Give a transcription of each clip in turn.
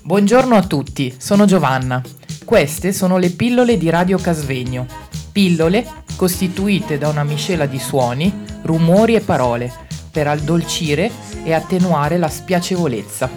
Buongiorno a tutti, sono Giovanna. Queste sono le pillole di Radio Casvegno. Pillole costituite da una miscela di suoni, rumori e parole per addolcire e attenuare la spiacevolezza.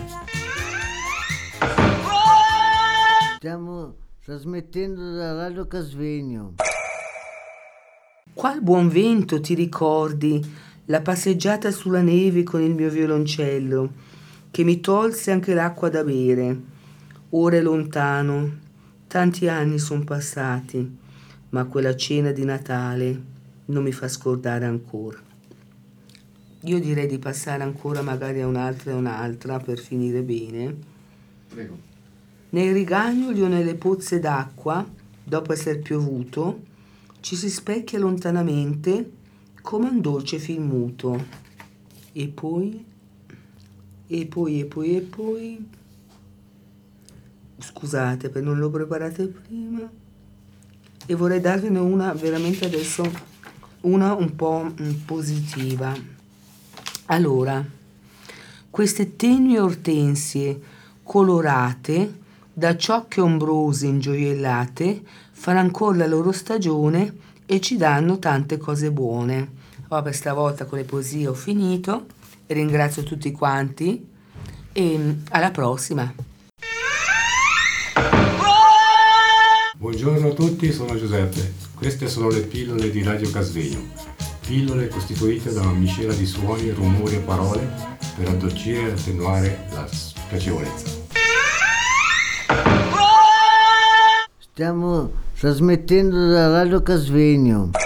Stiamo trasmettendo da Radio Casvegno. Qual buon vento, ti ricordi la passeggiata sulla neve con il mio violoncello, che mi tolse anche l'acqua da bere. Ora è lontano, tanti anni sono passati, ma quella cena di Natale non mi fa scordare ancora. Io direi di passare ancora magari a un'altra per finire bene. Prego. Nel rigagnoli o nelle pozze d'acqua, dopo esser piovuto, ci si specchia lontanamente come un dolce film muto. E poi... Scusate, per non l'ho preparate prima. E vorrei darvene una veramente adesso, una un po' positiva. Allora, queste tenui ortensie colorate da ciocche ombrose ingioiellate fanno ancora la loro stagione e ci danno tante cose buone. Vabbè, stavolta con le poesie ho finito. Ringrazio tutti quanti e alla prossima. Buongiorno a tutti, sono Giuseppe. Queste sono le pillole di Radio Casvegno. Pillole costituite da una miscela di suoni, rumori e parole per addolcire e attenuare la spiacevolezza. Stiamo trasmettendo da Radio Casvegno.